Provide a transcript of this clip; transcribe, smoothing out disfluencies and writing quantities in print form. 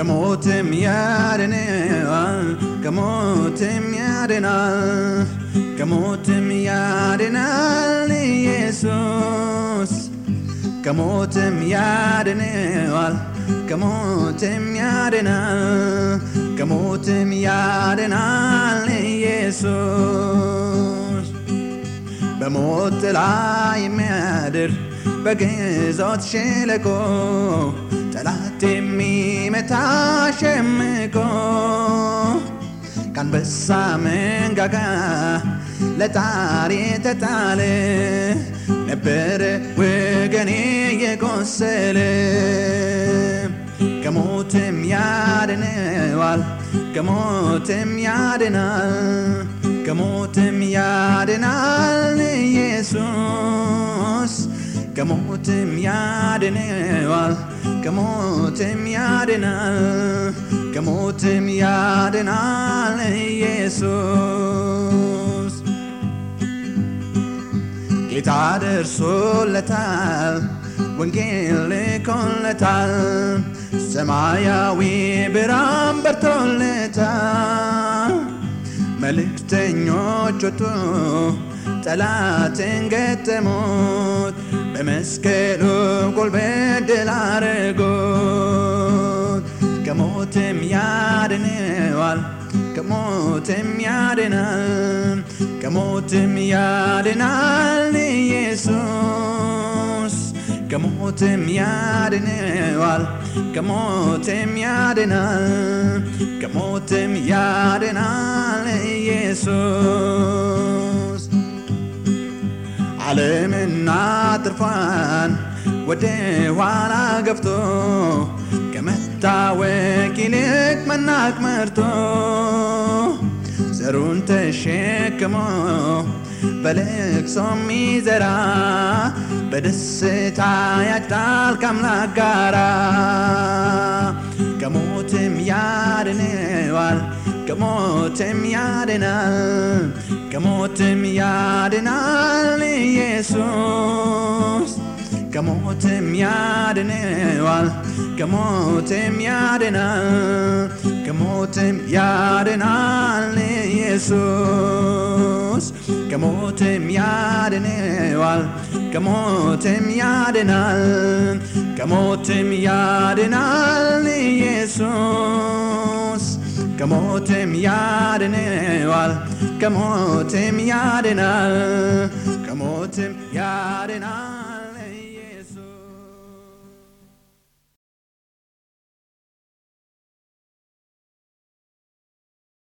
ከሞትም ያድናል ከሞትም ያድናል ከሞትም ያድናል ኢየሱስ ከሞትም ያድናል ከሞትም ያድናል ከሞትም ያድናል ኢየሱስ በሞት ጥላ የሚያድር በግዞት ሸለቆ ጠላት የሚመታ ሸምቆ ከአንበሳ መንጋጋ ለጣር የተጣለ ነበር ወገኔ የቆሰለ ከሞትም ያድናል ከሞትም ያድናል ከሞትም ያድናል ኢየሱስ ከሞትም ያድናል ከሞትም ያድናል ከሞትም ያድናል ኢየሱስ ጌታ ደርሶለታል ወንጌል ልኮለታል ሰማያዊ ብርሃን በርቶለታል መልእክተኞች ወጡ ጠላትን ገጠሙት በመስቀሉ ጉልበት ድል አረጉት ከሞትም ያድናል ከሞትም ያድናል ከሞትም ያድናል ኢየሱስ ከሞትም ያድናል ከሞትም ያድናል ከሞትም ያድናል ኢየሱስ ዓለምና ትርፏን ወደ ኋላ ገፍቶ ከመታወቅ ይልቅ መናቅ መርቶ ዘሩን ተሸክሞ በልቅሶ የሚዘራ በደስታ ያጭዳል ከአምላክ ጋራ ከሞትም ያድናል ከሞትም ያድናል ከሞትም ያድናል ኢየሱስ ከሞትም ያድናል ከሞትም ያድናል ከሞትም ያድናል ኢየሱስ ከሞትም ያድናል ከሞትም ያድናል ከሞትም ያድናል ኢየሱስ ከሞትም ያድናል ከሞትም ያድናል ከሞትም ያድናል